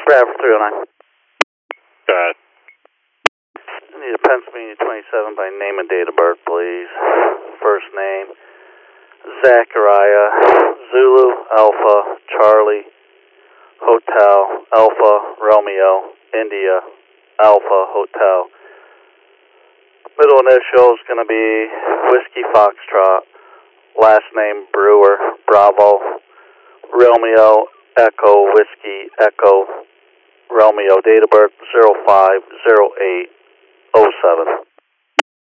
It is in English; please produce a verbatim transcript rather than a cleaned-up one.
Bradford three oh nine. Go ahead. I need a Pennsylvania twenty-seven by name and date of birth, please. First name, Zachariah, Zulu, Alpha, Charlie, Hotel, Alpha, Romeo, India, Alpha, Hotel. Middle initial is going to be Whiskey Foxtrot. Last name, Brewer, Bravo, Romeo, Echo, Whiskey, Echo, Romeo. Date of birth, zero five zero eight oh seven.